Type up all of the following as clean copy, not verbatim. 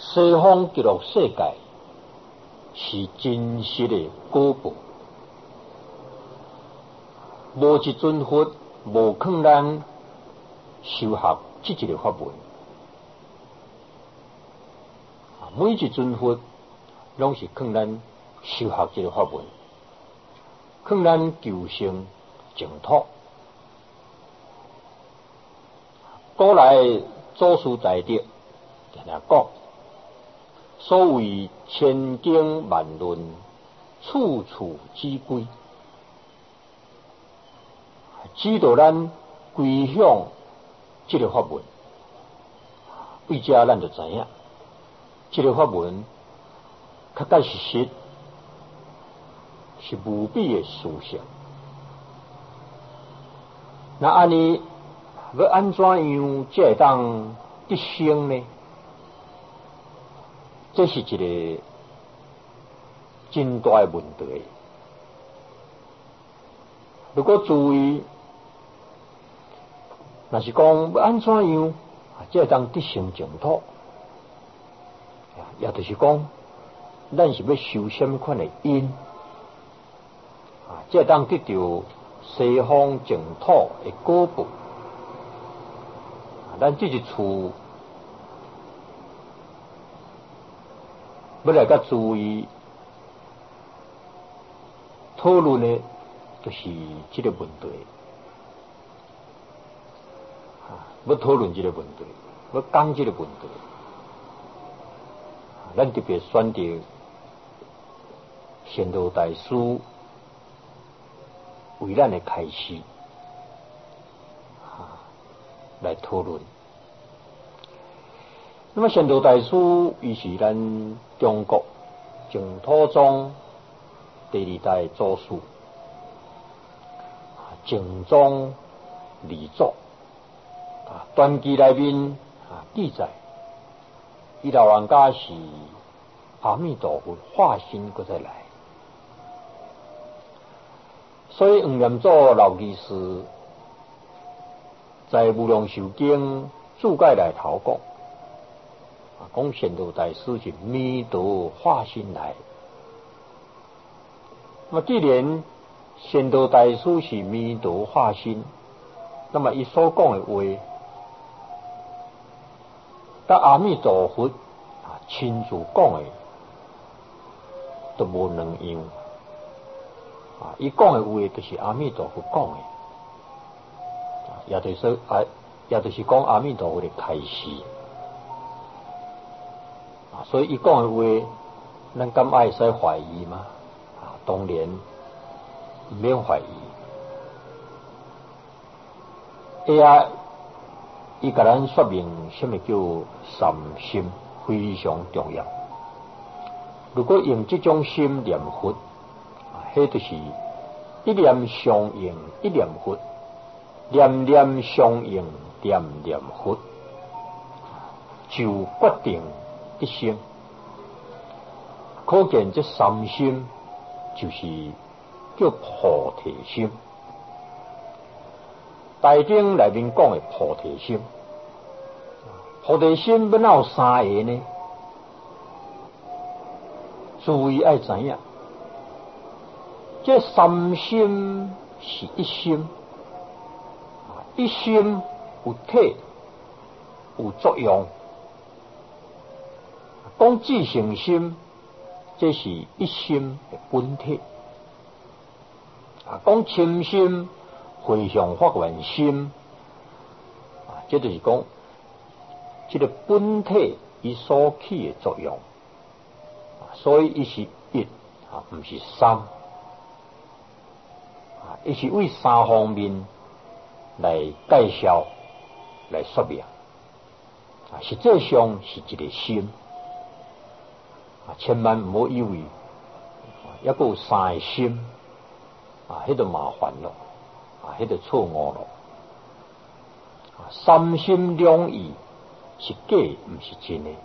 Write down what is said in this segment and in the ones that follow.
西方极乐世界是真实的果报，无一尊佛无劝咱修学这一个法门。每一尊佛拢是劝咱修学这个法门，劝咱求生净土。古来祖师大德常常讲，所谓千经万论，处处之归，指导咱归向这个法门。为这咱就知影，这个法门确确实实是无比的殊胜。那安尼要安怎样才会当得生呢？这是一个真大的问题。如果注意，若是讲要安怎样才会当得生净土，也就是讲，咱是要修什么款的因，才会当得到西方净土的果报。咱这一处要来较注意讨论的，就是这个问题。要讨论这个问题，要讲这个问题，咱特别选择仙道大师为咱的开示来讨论。那么仙道大师伊是咱中国净土宗第二代祖师，净宗二祖。传记内面记载，伊老人家是阿弥陀佛化身过再来，所以黄念祖老居士在《无量寿经》注解内头讲仙道大师是弥陀化身来。那么既然仙道大师是弥陀化身，那么伊所讲的话，甲阿弥陀佛亲自讲的都无两样。伊讲的话就是阿弥陀佛讲的，也就是讲阿弥陀佛的开示。所以伊讲的话，咱敢爱使怀疑吗？当然唔免怀疑。伊甲咱说明什么叫三心，非常重要。如果用这种心念佛，迄就是一念相应一念佛，念念相应念念佛，就决定一生。可见这三心就是叫菩提心。大经内面讲的菩提心，菩提心要哪有三个呢？注意爱知影，这三心是一心，一心有体有作用。讲自性心，这是一心的本体。讲亲心回向发愿心，这就是讲这个本体伊所起的作用，所以伊是一不是三，伊是为三方面来介绍来说明，实际上是一个心，千万唔好以为还有三个心，迄就麻烦咯。迄就错误咯。三心两意是假，唔是真的。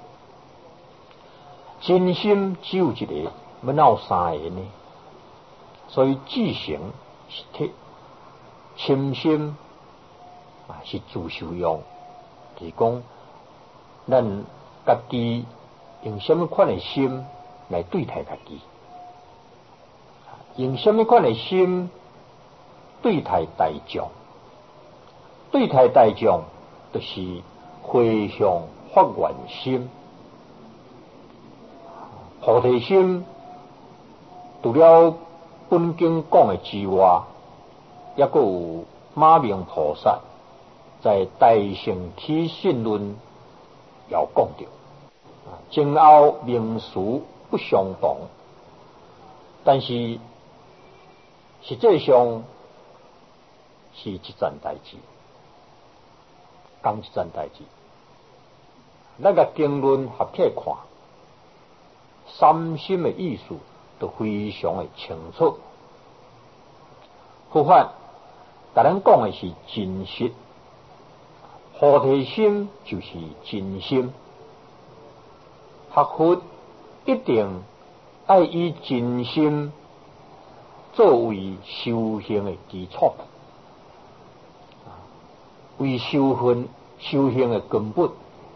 真心只有一个，要哪有三个呢？所以自性是体，亲心是自受用，就是讲咱家己用什么款的心来对待家己？用什么款的心对待大众？对待大众，就是回向发愿心、菩提心。除了本经讲的之外，也佫有马明菩萨在《大乘起信论》也有讲到，前后名词不相同，但是实际上是一件代志，同一件代志。咱个经论合起来看，三心的意思都非常的清楚。佛法甲咱讲的是真实，菩提心就是真心。学佛一定要以真心作为修行的基础，为修行的根本。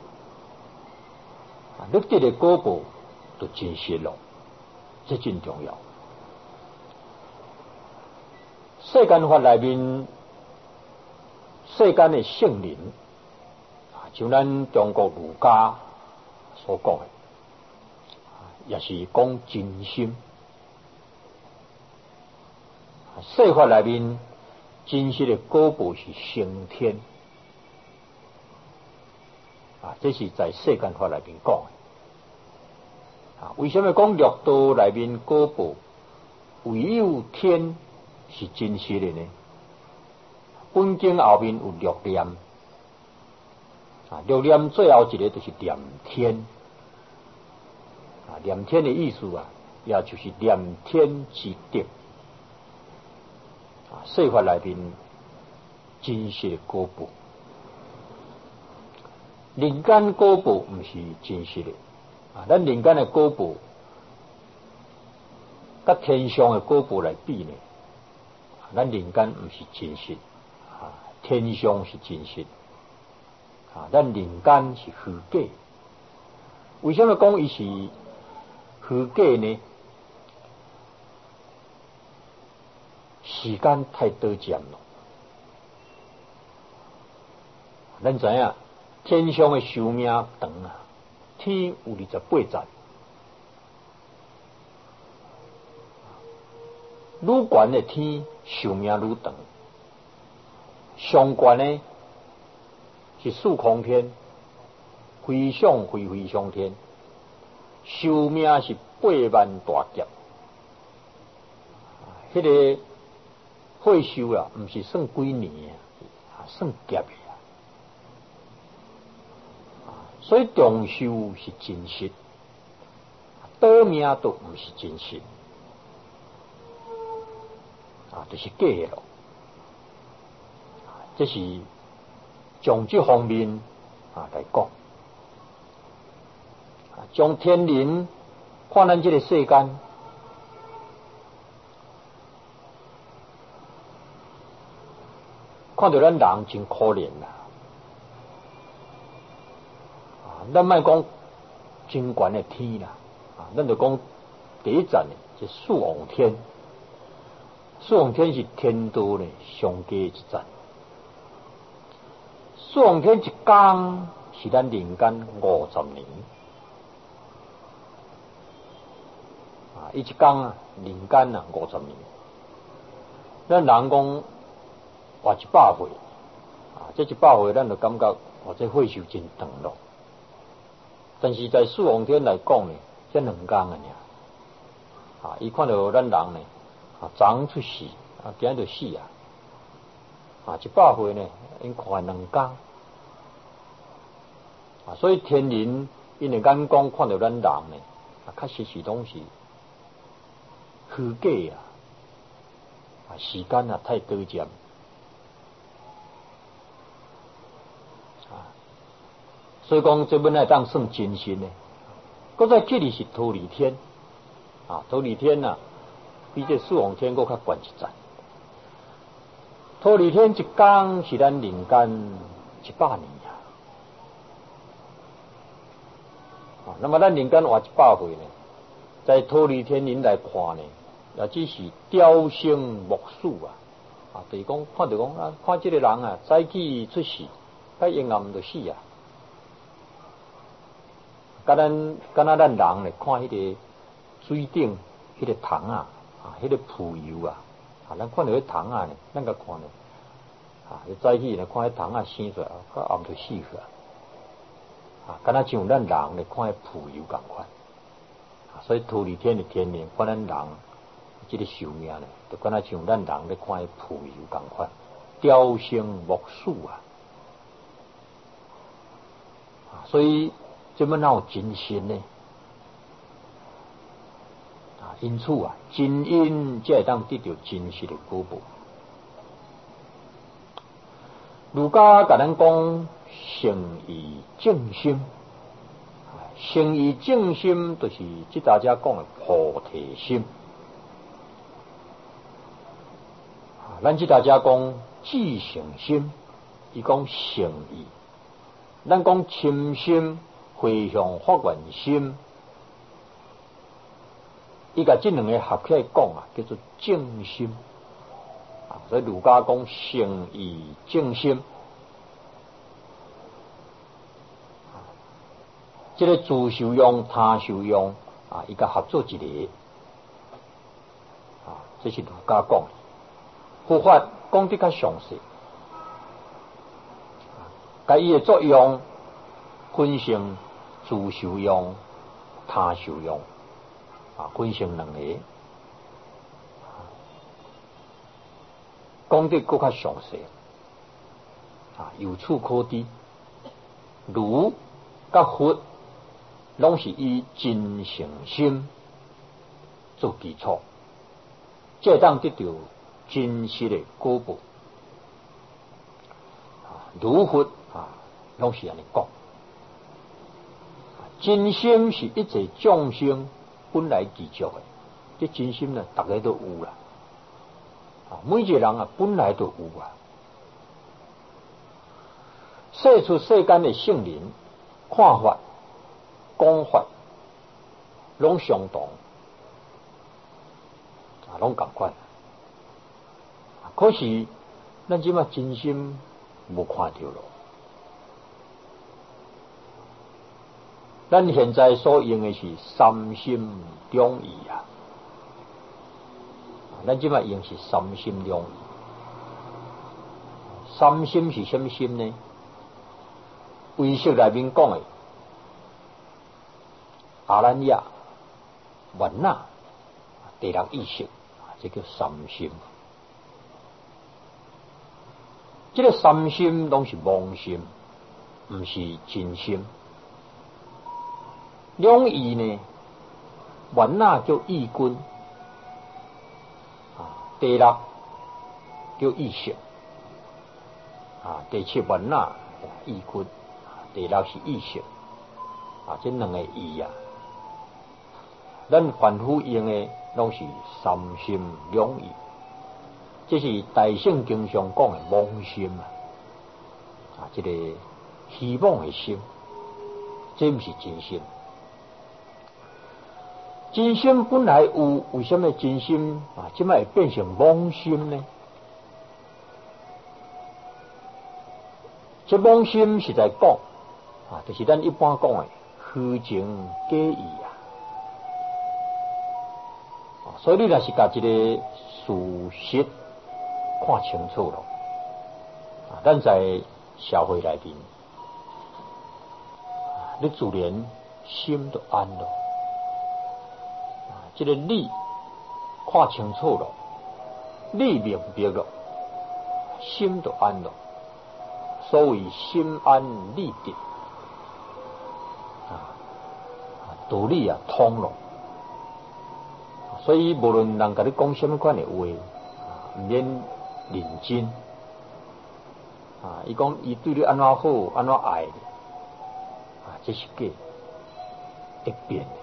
你得的果报就真实咯，这真重要。世间法内面，世间的圣人，像咱中国儒家所讲的，也是讲真心。世法内面真实的果报是升天，这是在世间法内面讲的。为什么讲六道内面果报唯有天是真实的呢？本经后面有六念，六念最后一个就是念天。念天的意思也就是念天之德。世法内面真实的果报，人间果报不是真实的。咱人间的果报，甲天上的果报来比呢，咱人间不是真实，天上是真实，咱人间是虚假。为什么讲伊是虚假呢？时间太多渐了。咱知影天上的寿命长天有28层，愈悬的天寿命愈长，上悬呢是四空天，非常天，寿命是8万大劫。迄个岁寿不是算几年算劫的。所以长寿是真实，短命都不是真实，就是假的咯。这是从这方面来讲，从天人看咱这个世间，看到咱人真可怜啦。咱莫讲真悬的天啦，咱就讲第一站的是四王天。四王天是天道呢上低一站。四王天一天是咱人间50年，伊一天人间50年。咱人讲活100岁，这100岁咱就感觉这岁数真长咯。但是在四王天来讲呢，才2天尔，伊看到咱人呢，昨出世，今日就死100岁呢，因看2天，所以天人因的眼光看到咱人呢，确实是拢是虚假时间太短暂。所以讲，这本来当算真心的。搁在这里是忉利天，忉利天比这四王天搁较悬一层。忉利天一天是咱人间100年那么咱人间活100岁呢，在忉利天人来看呢，也只是朝生暮死就是讲看到讲看这个人早起出世，该阴暗就死敢咱人咧看迄个水顶迄个虫迄个浮游咱看到迄虫呢，咱甲看咧早起咧看迄虫生出来，到暗就死去敢若像咱人咧看迄浮游共款所以忉利天的天命看咱人这个寿命呢，就敢若像咱人咧看迄浮游共款，朝生暮死所以这么哪有真心呢？因此真因才会当得到真实的果报。儒家甲咱讲诚意正心，诚意正心就是即大家讲的菩提心。咱即大家讲至诚心，伊讲诚意。咱讲深心、回向发愿心，伊甲这两个合起来讲叫做正心所以儒家讲诚意正心这个自受用他受用伊甲合作一个这是儒家讲佛法讲得较详细甲伊的作用分成自受用他受用分成两个讲得更较详细由此可知儒甲佛拢是以真诚心做基础，才会当得到真实的果报儒佛拢是安尼讲真心是一切众生本来具足的，这真心呢，大家都有啦。每一个人本来都有世出世间的圣人看法、讲法，拢相同，拢同款。可是咱即马真心无看到咯。咱现在所用的是三心两意咱即摆用是三心两意。三心是什么心呢？唯识内面讲的阿兰亚、瓦那、第六意识，这叫三心。这个三心拢是妄心，不是真心。两意呢，瓦那叫意君，第六叫意识，第七瓦那意君，第六是意识，这两个意咱凡夫用的拢是三心两意，这是大圣经上讲的妄心这个希望的心，这不是真心。真心本来有，为什么真心现在会变成妄心呢？这妄心是在讲就是咱一般讲的虚情假意所以你若是把这个事实看清楚了咱在社会内面你自然心就安了这个理看清楚了，理明白了，心就安了。所谓心安理得道理通了。所以无论人甲你讲什么款的话，唔免认真伊讲伊对你安怎好，安怎爱你这是假，会变的。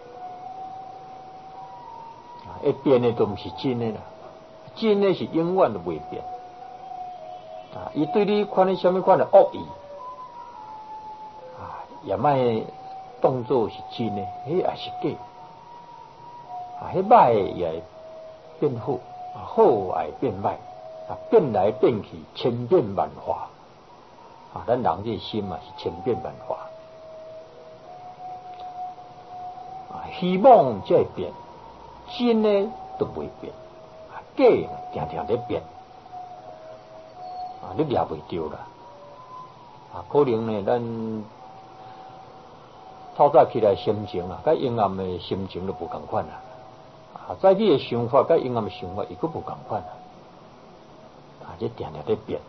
会变的都不是真的啦，真的是永远都袂变伊对你看你什么款的恶意也莫当作是真的，迄也是假。迄歹也会变好，好也会变歹，变来变去，千变万化。咱人这心嘛是千变万化。希望才会变，真的都袂变，假定定在变。你抓袂着啦。可能呢，咱透早起来心情甲阴暗的心情都无共款啦。早起的想法甲阴暗的想法伊佫无共款啦。这定定在变。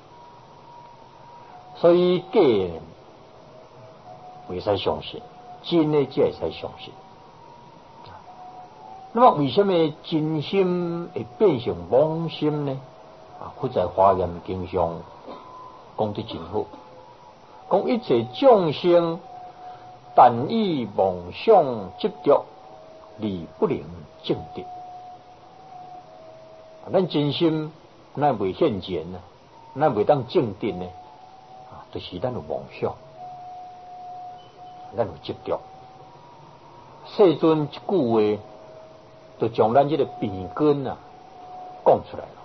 所以假袂使相信，真的才会使相信。那么为什么真心会变成妄心呢？佛在华严经上讲得真好，讲一切众生但以妄想执着，而不能证得。咱真心咱袂现前呢，咱袂当证得呢，就是咱有妄想，咱有执着。世尊一句话，就将咱这个病根讲出来了。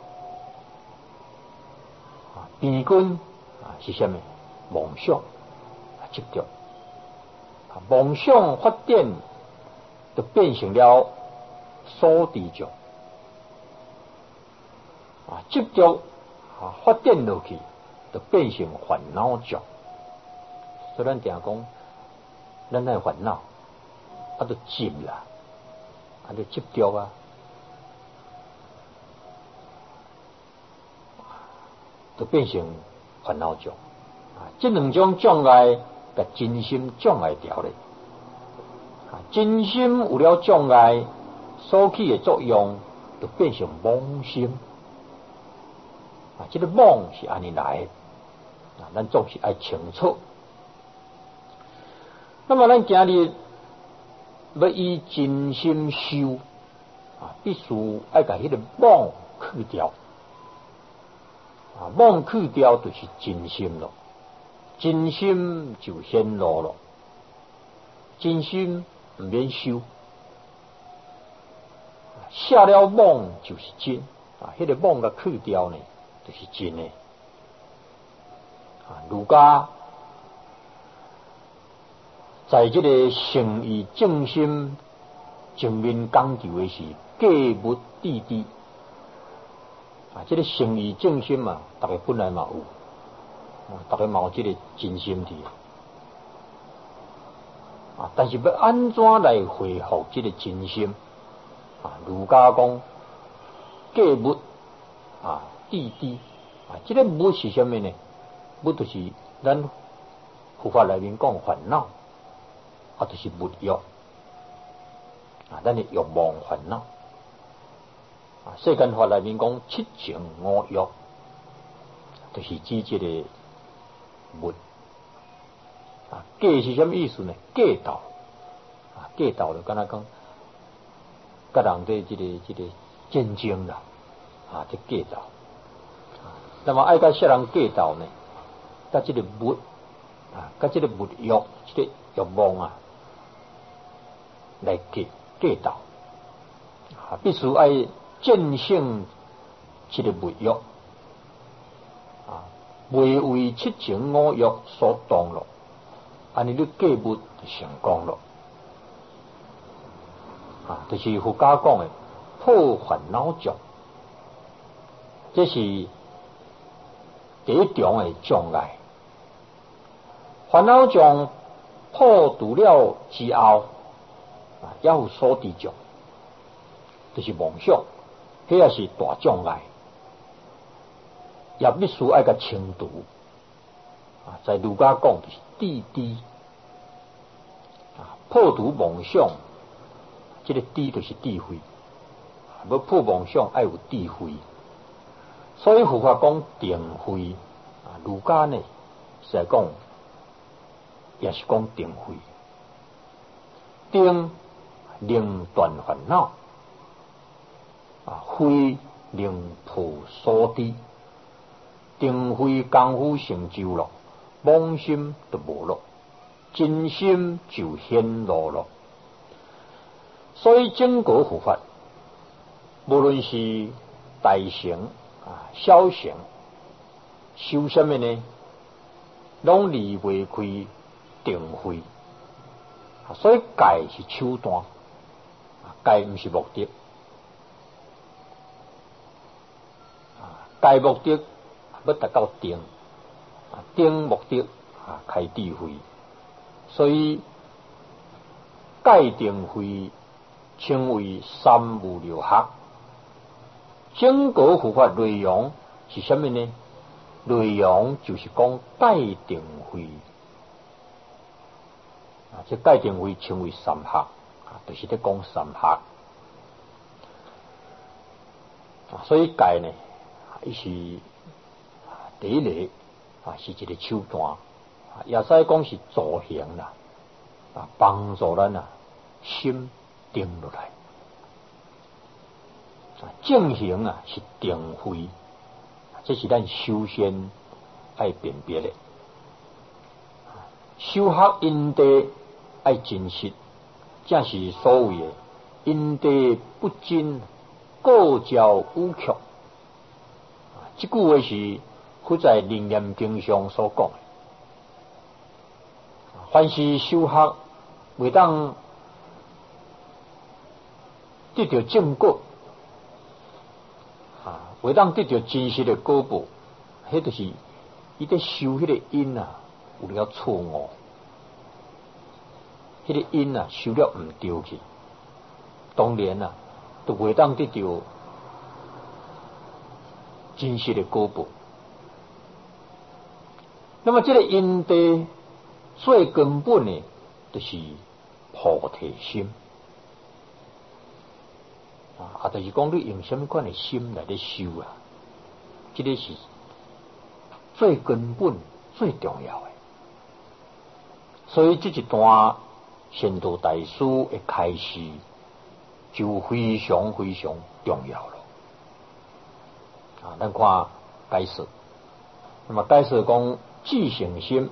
病根是什么？妄想执着。妄想发展就变成了所知障。执着发展落去就变成烦恼障。所以咱定讲，咱那烦恼就执啦，就执着就变成烦恼障。这两种障碍甲真心障碍掉咧。真心有了障碍，所起的作用就变成妄心。这个妄是安尼来的，咱总是爱清楚。那么咱今日要以真心修，必须爱把迄个妄去掉。妄去掉就是真心咯，真心就显露咯。真心唔免修，下了妄就是真。迄个妄甲去掉呢，就是真的。儒家在这个诚意正心正面讲究的是戒物谛谛。这个诚意正心大家本来嘛有，大家嘛有这个真心伫。但是要安怎来恢复这个真心？儒家讲戒物谛谛。这个物是什么呢？物就是咱佛法里面讲烦恼，就是物欲。咱的欲望烦恼。世间法里面讲七情五欲，就是指这个物。戒是什么意思呢？戒道。戒道就敢若讲，甲人对这个战争啦，这戒道。那么爱甲些人戒道呢，甲这个物，甲这个物欲，这个欲望来戒道。必须爱战胜这个物欲，未为七情五欲所动了，安尼你戒物就成功了。就是佛家讲的破烦恼障，这是第一重的障碍。烦恼障破除了之后，也有所知障，就是妄想，迄也是大障碍，也必须爱甲清除。在儒家讲就是谛谛，破除妄想。这个智就是智慧，要破妄想要有智慧，所以佛法讲定慧，儒家呢是来讲，也是讲定慧。定令断烦恼，慧令破所知。定慧功夫成就了，妄心就无了。 真心就显露了。所以正果护法，无论是大乘小乘，修什么呢？拢离袂开定慧。所以戒是手段，戒毋是目的。戒目的要达到定，定目的开智慧。所以戒定慧称为三无六合。正果护法内容是什么呢？内容就是讲戒定慧。这戒定慧称为三合，就是在讲三合。所以戒呢，伊是第一个是一个手段，也使讲是助行啦，帮助咱心定落来。正行是定慧，这是咱修仙爱辨别的。修学因地爱真实，正是所谓的因地不真，过招无曲。这句话是佛在楞严经上所讲的。凡是修学未当得到正果，未当得到真实的果报，迄就是伊在修迄个因有了错误。迄个因修了毋对去，当然就袂当得到真实的果报。那么这个因地最根本的就是菩提心，就是讲你用什么款的心来咧修这个是最根本最重要的。所以这一段仙道大师的开示就非常非常重要了。咱看解释，那么解释讲智成心，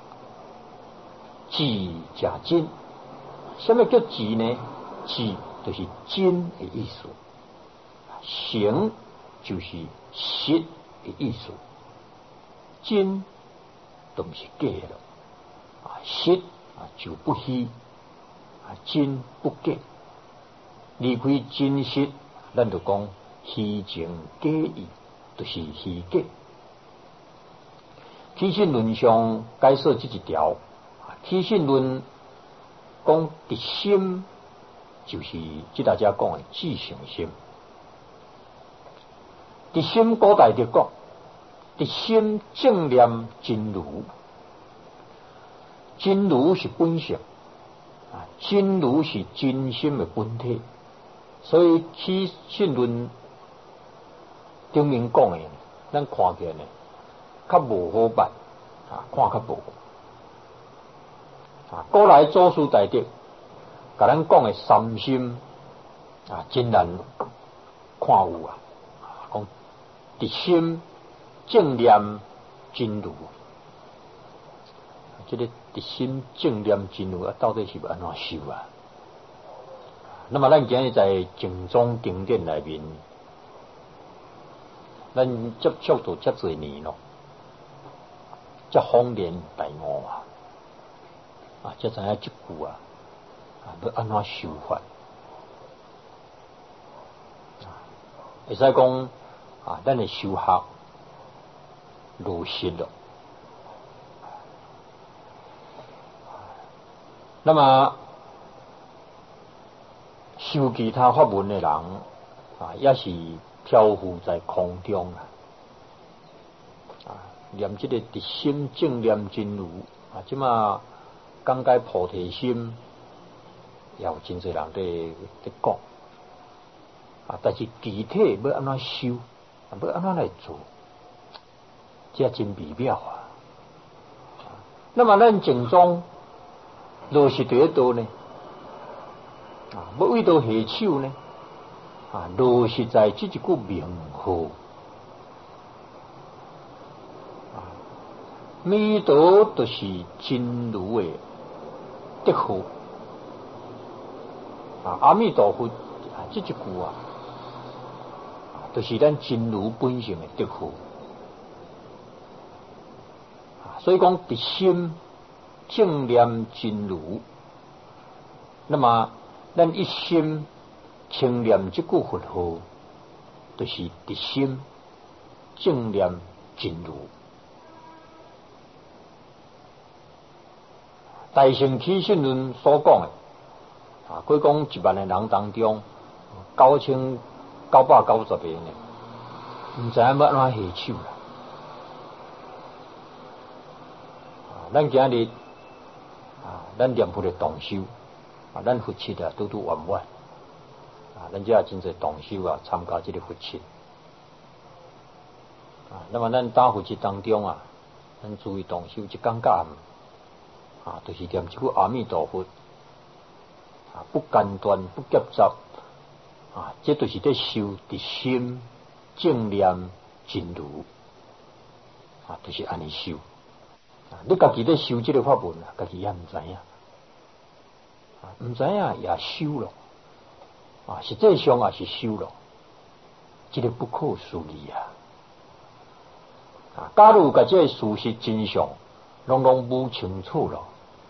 智加真。什么叫智呢？智就是真的意思，成就是实的意思，真都不是假了，实就不虚，真不假。离开真实，咱就讲虚情假意，就是虚假。起信论上解释这一条，起信论讲的心就是即大家讲的智成心。的心古代就讲，的心正念真如，真如是本性，真如是真心的本体。所以起信论中面讲的，咱看起来呢，较无好办，看较无。古来祖师大德甲咱讲的三心真难看有讲直心正念真如，这个直心正念真如到底是要安怎修？那么咱今日在净宗经典内面，咱接触到遮侪年咯，遮方言大悟才知影这句要安怎修法。会使讲咱的修学落实了。那么修其他法门的人也是漂浮在空中念这个直心正念真如即马讲解菩提心，也有真侪人在讲但是具体要安怎修，要安怎来做，这真微妙那么咱净宗落实第一道呢？要为到下手呢？落实在这一句名号。弥陀就是真如的德福阿弥陀佛这一句就是咱真如本性的德福所以讲一心正念真如，那么咱一心清念这句佛号，就是一心正念真如。大乘起信论所讲的佢讲1万个人当中，9990个呢，唔知影要安怎下手啦。咱今日咱念佛的同修咱佛七拄圆满咱这真侪同修参加这个佛七那么咱打佛七当中咱注意同修一讲假就是念这句阿弥陀佛不间断不夹杂这就是在修的心正念真如就是安尼修你家己在修这个法门家己也唔知影唔知影也修了实际上也是修了这个不可思议假如把这个事实真相拢不清楚了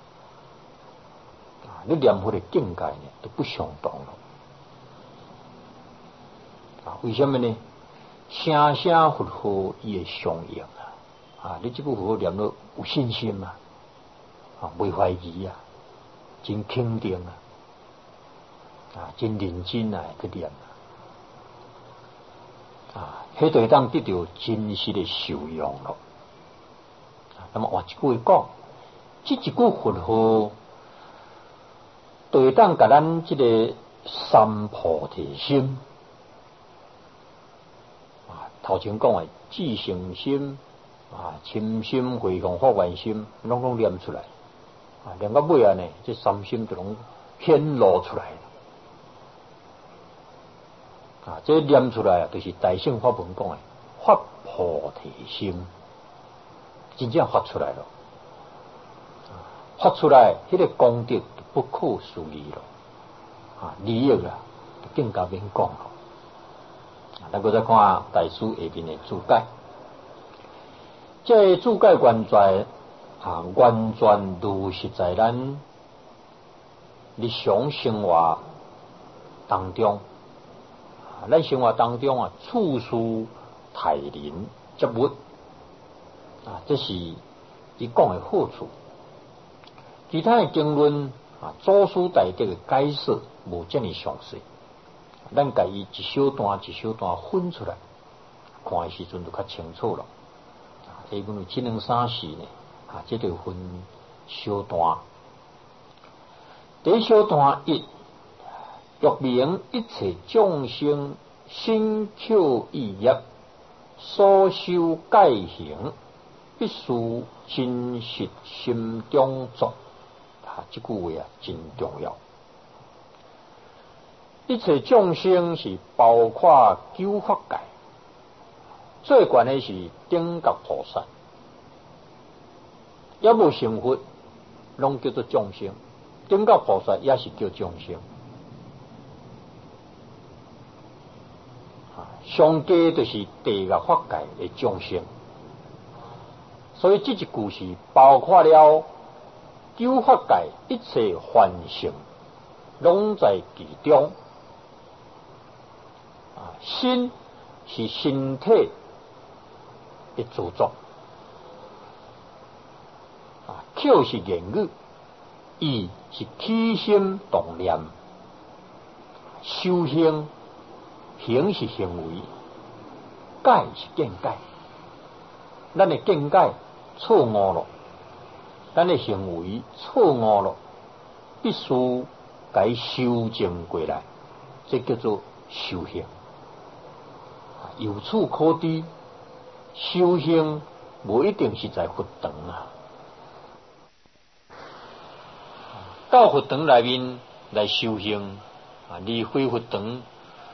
你念佛的境界呢都不相同了为什么呢？声声佛号伊会相应你这句佛号念了有信心袂怀疑真肯定真认真去念迄就会当得到真实的受用咯那么换一句话讲这一句佛号就会当甲咱这个三菩提心头前讲的至诚心深心回向发愿心拢念出来念到尾呢这三心就拢显露出来这念出来就是大乘法门讲的发菩提心真正发出来了发出来那个功德不可思议了利益更加免讲了咱再看大师下面的注解这注解原在完全如实在咱日常生活当中咱生活当中处处待人接物这是伊讲的好处其他的经论祖师大德的解释无这么详细咱家己一小段一小段分出来看的时阵就较清楚了因为这2、3事呢这就分小段第一小段1欲明一切众生心口意业所修戒行必须真实心中做这句话真重要一切众生是包括九法界最悬的是等觉菩萨也无成佛拢叫做众生等觉菩萨也是叫众生上低就是地狱法界的众生所以这一句是包括了九法界一切凡圣拢在其中心是身体的著作口是言语意是起心动念修行行是行为戒是见解咱的见解错误了咱的行为错误了必须该修正过来这叫做修行由此可知修行不一定是在佛堂到佛堂内面来修行离开佛堂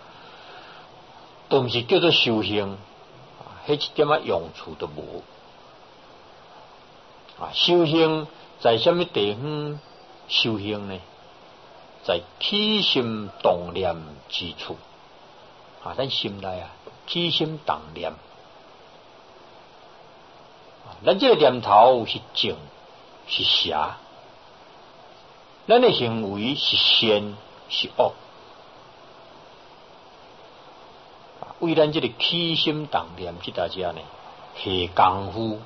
都不是叫做修行那一点用处都无修行在什么地方修行呢，在起心动念之处啊，咱心内啊起心动念啊，咱这个念头是正是邪，咱的行为是善是恶。为咱这个起心动念这大家呢，下功夫，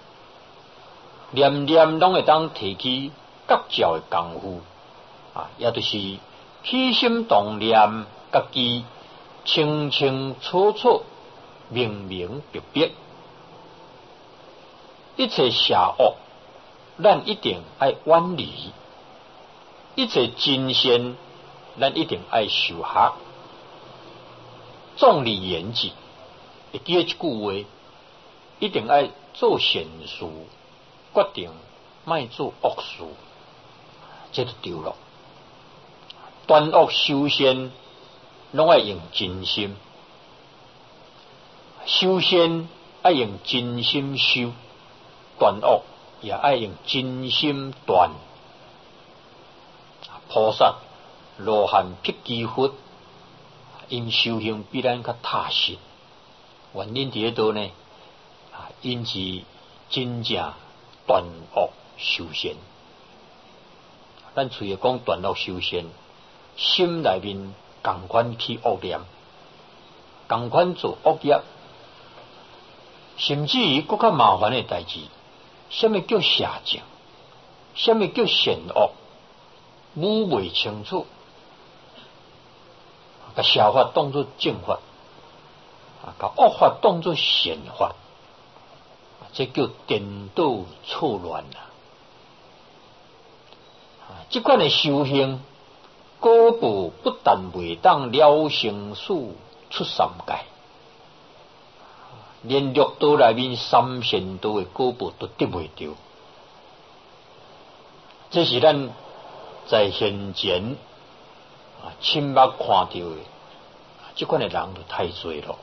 念念拢会当提起觉照的功夫啊，也就是起心动念，家己清清楚楚、明明白白，一切邪恶，咱一定爱远离；一切真善，咱一定爱修学。众理言之，会记一句话，一定爱做善事，决定莫做恶事，这就对了。断恶修善，拢爱用真心；修善爱用真心修，断恶也爱用真心断。菩萨罗汉辟支佛。因修行必然较踏实，原因伫迄度呢，因是真正断恶修善。咱除了讲断恶修善，心内面共款起恶念，共款做恶业，甚至于更较麻烦的代志，什么叫邪正，什么叫善恶，摸袂清楚。把邪法当作正法，把恶法当作善法，这叫颠倒错乱啦。这款的修行，果报不但未当了生死出三界，连六道内面三善道的果报都得未到。这是咱在现前。亲目看到的，这款的人就太多了。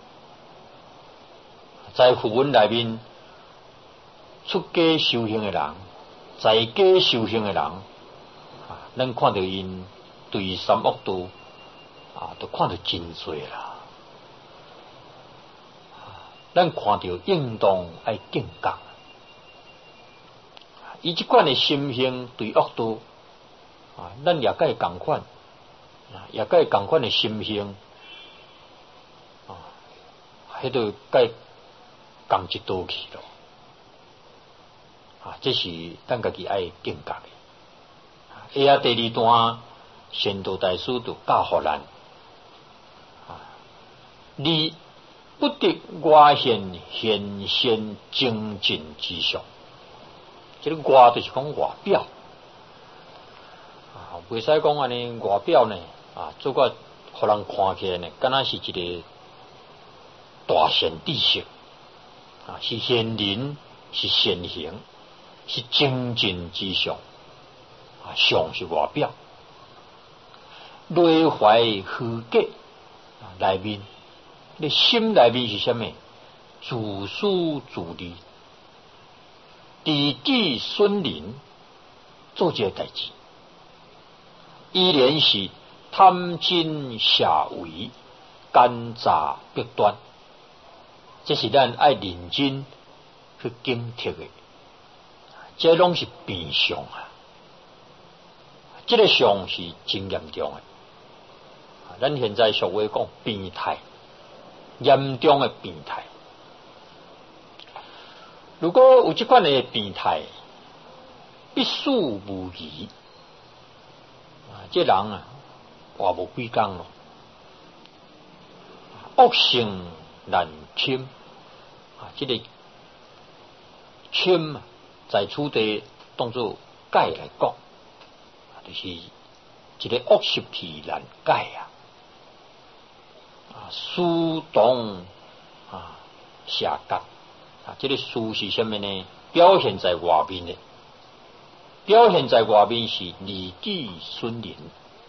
在佛门内面，出家修行的人，在家修行的人，咱看到因对三恶道都看到真多啦。咱看到应当爱警觉，伊这款的心性对恶道，咱也该共款。也该共款的心性，迄度该共一道去咯。这是咱家己爱警觉的。下第二段，仙道大师就教互咱，你不得外现显现精进之相。这个外就是讲外表，袂使讲安尼外表呢。做个互人看起来呢，敢若是一个大善知识是贤人，是善行，是精进之相相是外表，内怀虚假内面，你心内面是什么？自私自利，自己损人，做这个代志，依然是。贪嗔邪为，奸诈别端，这是咱爱认真去警惕的。这拢是变相这个相是真严重的。咱现在俗话讲变态，严重的变态。如果有这款的变态，必死无疑。这人活无几工咯，恶性难侵这个侵在此地当作解来讲，就是一个恶习气难解私动邪格这个私是什么呢？表现在外面的，表现在外面是利己损人。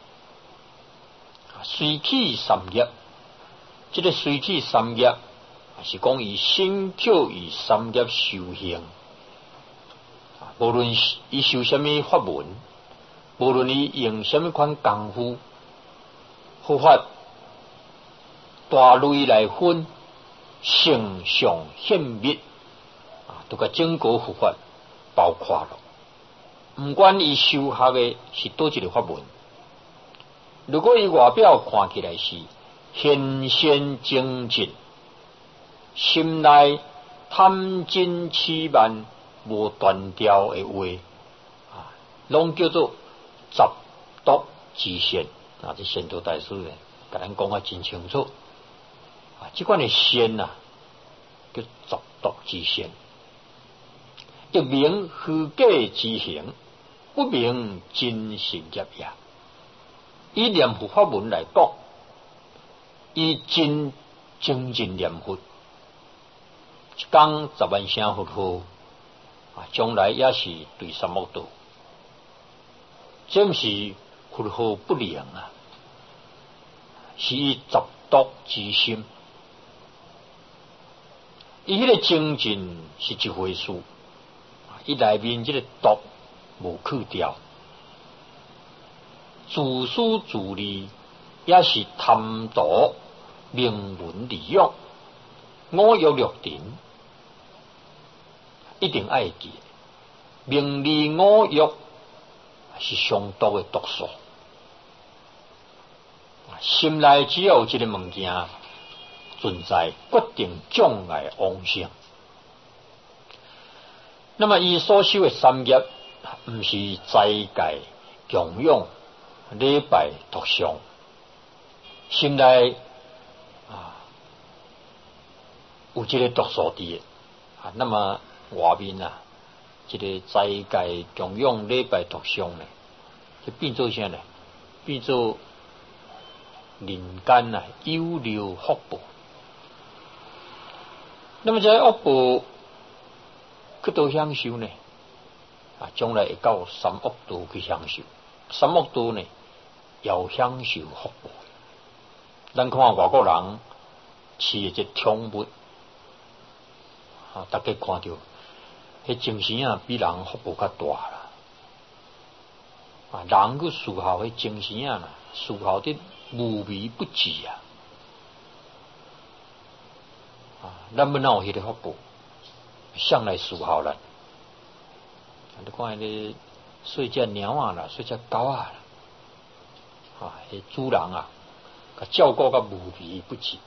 随起三业，这个随起三业是讲以身口以三业修行，无论伊修什么法门， 无论伊用什么款功夫，佛法大类来分，性相显密都甲整个佛法包括了。毋管伊修学的是倒一个法门，如果伊外表看起来是显现精进，心内贪嗔痴慢无断掉的话拢叫做十毒之线这仙道大师呢，甲咱讲真清楚这款的线叫十毒之线，一名虚假之行，不明真实业也。以念佛法门来讲，以真精进念佛，一讲10万声佛号将来也是对三恶道。这不是佛号不灵是以十毒之心。伊迄个精进是一回事，伊内面这个毒无去掉，自私自利也是贪图名闻利养，五欲六尘，一定爱记，名利五欲是上毒的毒素。心内只要有这个物件存在，决定障碍妄想。那么伊所修的三业，毋是斋戒、供养、礼拜、读诵，心内有这个毒素伫那么外面这个斋戒、供养、礼拜、读诵呢，就变做啥呢？变做人间有漏福报。那么这个福报去倒享受呢？将来会到三恶道去享受。三恶道呢，要享受福报。咱看外国人饲的这宠物大家看到，迄精神比人福报较大啦。人去思考迄精神思考得无微不至咱要哪有迄个福报？向来思考咱。你看迄个睡只猫啦，睡只狗迄主人甲照顾甲无微不至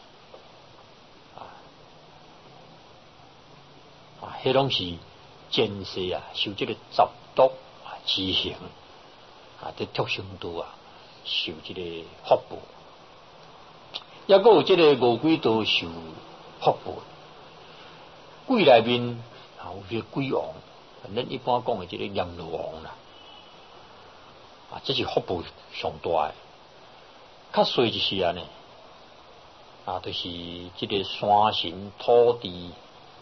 迄拢是前世受这个十毒之行在畜生道受这个福报，也佫有这个五鬼道受福报。鬼内面有这个鬼王，咱一般讲的这个阎罗王啦，这是福报上大的。较衰就是呢，就是这个山神土地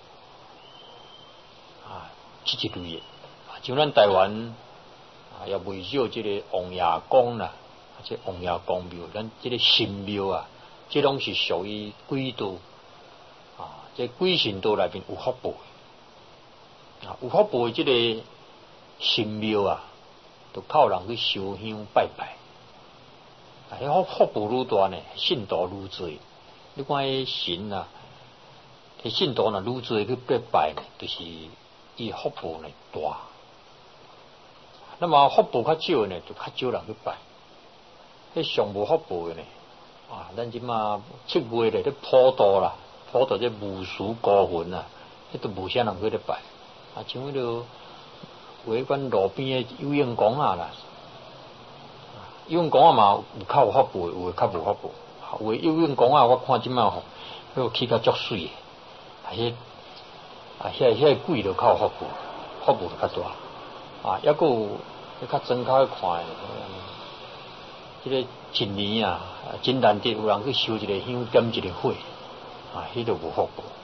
这一类的，像咱台湾也未少这个王爷公啦，这王爷公庙，咱这个神庙这拢是属于鬼道这鬼神道内面有福报有福报的这个神庙都靠人去烧香拜拜。迄福报愈大呢，信徒愈多。你看迄神迄信徒愈多去拜拜呢，就是伊福报呢大。那么福报较少呢，就较少人去拜。迄上无福报的呢，咱即马7月咧普渡啦，普渡这无数孤魂迄都无啥人去咧拜。像迄个有迄款路边的有影公啦。有影公嘛有较有福报，有诶较无福报。有诶有影公我看即马迄起甲足水诶，迄鬼就较有福报，福报就较大。抑佫有较庄口去看诶，即个一年真难得有人去烧一个香，点一个火，迄就无福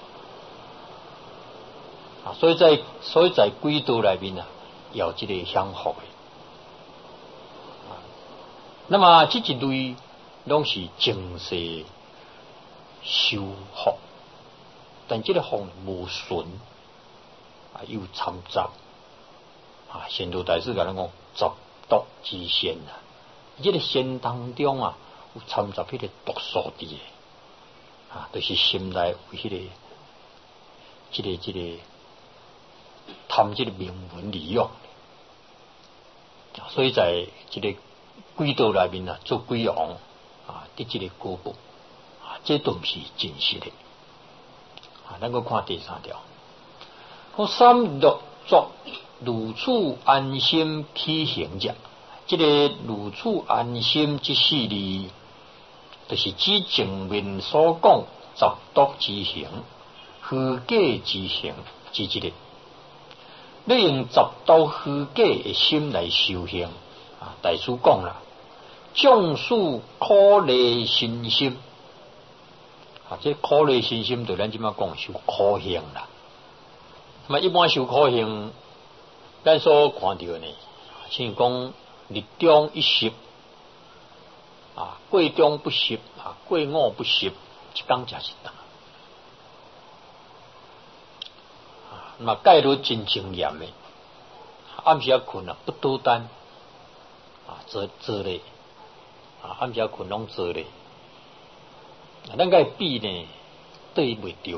报。所以在鬼道内面有即个享福诶。那么这一类拢是前世修福，但这个福无纯又参杂仙道大师甲咱讲十毒之仙啊！这个仙当中啊，有掺杂迄个毒素伫诶，就是心内有迄个，这个贪这个名闻利用，所以在这个鬼道内面啊，做鬼王得这个果报这都不是真实的咱个看第三条，三六作如处安心起行者，这个如处安心这四字，就是指前面所讲十毒之行、虚假之行之一个。你用十毒虚假的心来修行大师讲啦，将属苦累身心这苦累身心对咱即马讲受苦行啦。那么一般受苦行，咱所看到呢，像讲日中一食过中不食过午不食，一天食一顿那么戒律真精严的，暗时困不多单做咧暗时困拢做咧，咱个比呢对袂着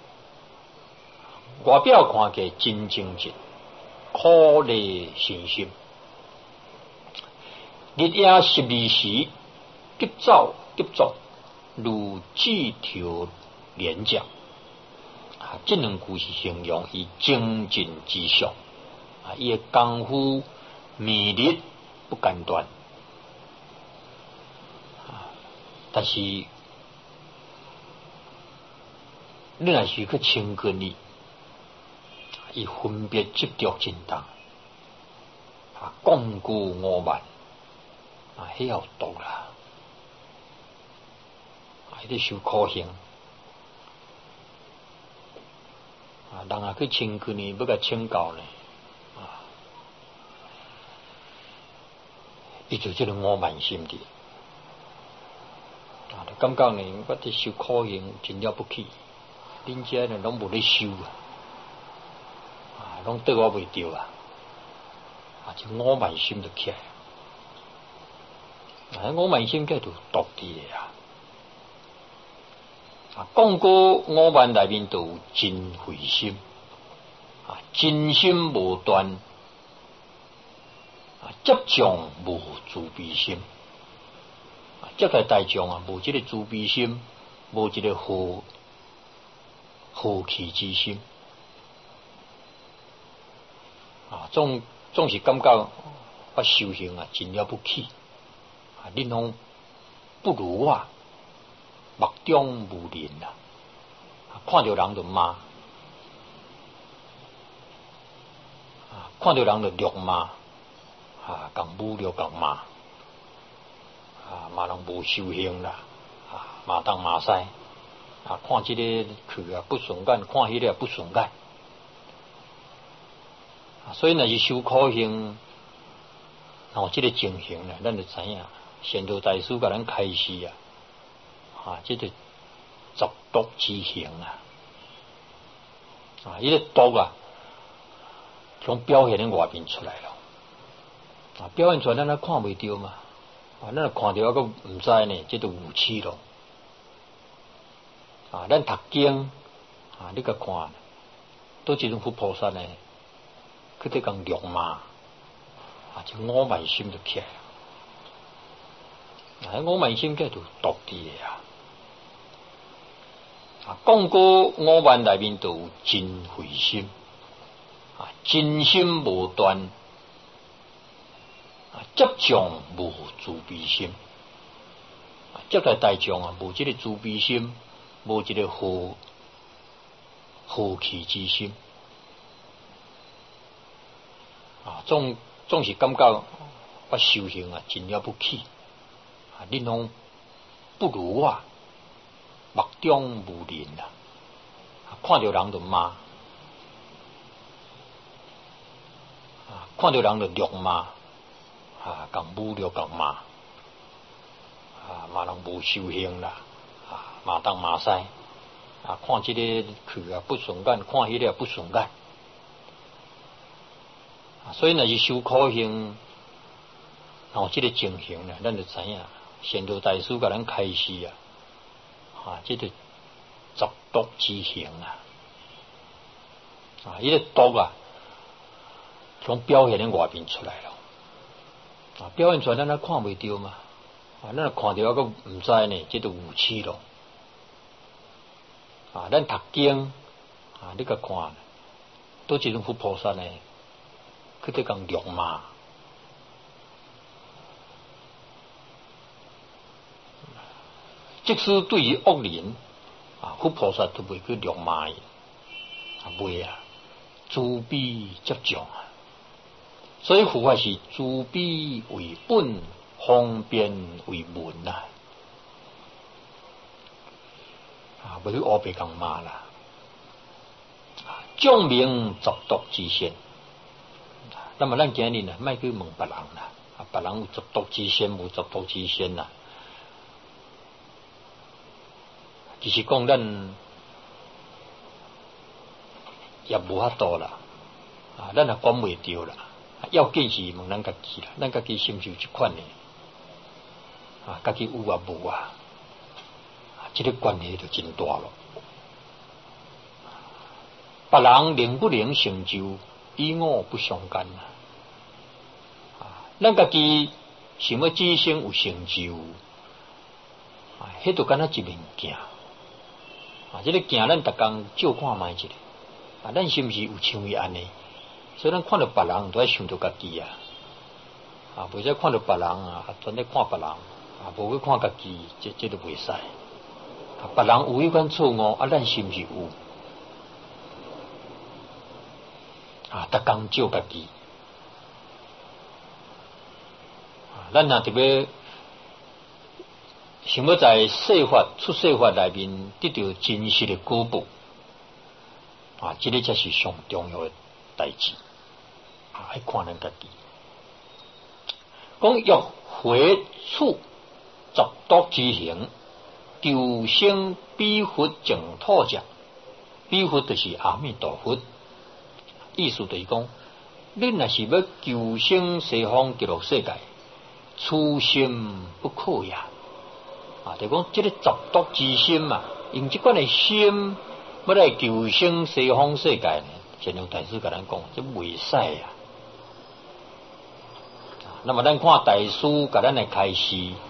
外表看起真精进，苦累身心。日夜12时，急走急做，如指条连脚这两句是形容伊精进之上伊的功夫绵密不间断但是你若是去清根伊分别执着真重巩固我慢迄要毒啦迄个受苦行人去清根伊要甲清到呢伊就这个我慢心的感觉呢我这受苦行真了不起恁遮呢拢无咧修拢对我袂着这我慢心就起来我慢心起就毒伫的讲过我慢内面都有真慧心真心无断接众无自卑心接待大众无这个自卑心无这个好气之心总是感觉我修行真了不起恁拢不如我目中无人看到人就骂看到人就辱骂共侮辱共骂骂人无修行啦骂东骂西看这个去不顺眼看迄个不顺眼所以若是修苦行这个情形呢咱就知影仙道大师甲咱开示这个十毒之行这个毒从表现在外面出来了表现出来咱看袂到嘛咱若看到还佫唔知呢这就有趣咯咱读经你甲看都这种佛菩萨呢去得讲辱骂这我慢心就起来我慢心起就毒伫的讲过我慢内面都有真慧心真心无断接众无自卑心接待大众无这个自卑心无这个好气之心总是感觉我修行真了不起恁拢不如我目中无人看到人就骂看到人就辱骂共侮辱共骂骂人无修行啦骂东骂西看这个去不顺眼看迄个不顺眼所以若是修苦行这个情形呢，咱就知影，仙道大师甲咱开示这个十毒之行伊个毒从表现的外面出来了，表现出来咱看袂到嘛，咱看到个唔知呢，这就有趣咯。咱读经你甲看，都一种佛菩萨呢，佢哋讲辱骂，即使对于恶人佛菩萨都袂去辱骂伊，袂慈悲接众所以佛法是慈悲为本，方便为门袂去黑白讲骂啦。众明十毒之先，那么咱今日呢，莫去问别人啦，别人有十毒之先，无十毒之先啦。其实讲咱也无法度啦，咱也管袂着啦。要紧是问咱家己啦，咱家己是毋是有这款的家己有无这个关系就真大咯。别人能不能成就，与我不相干咱家己想要自身有成就，迄就敢若一面镜这个镜咱逐工照看卖一下咱是毋是有像伊安尼？所以咱看到别人都要想到家己袂使看到别人全咧看别人无去看家己，这就袂使。别人有迄款错误咱是毋是有？逐工照家己咱若特别想要在世法出世法内面得到真实的果报这个才是上重要的代志要看咱家己。讲欲回处十毒之行，求生彼佛净土者，彼佛就是阿弥陀佛。意思就是讲，你若是要求生西方极乐世界，初心不可也就讲这个十毒之心用这款的心要来求生西方世界呢，善良大师甲咱讲，这袂使那么咱看大师甲咱的开示，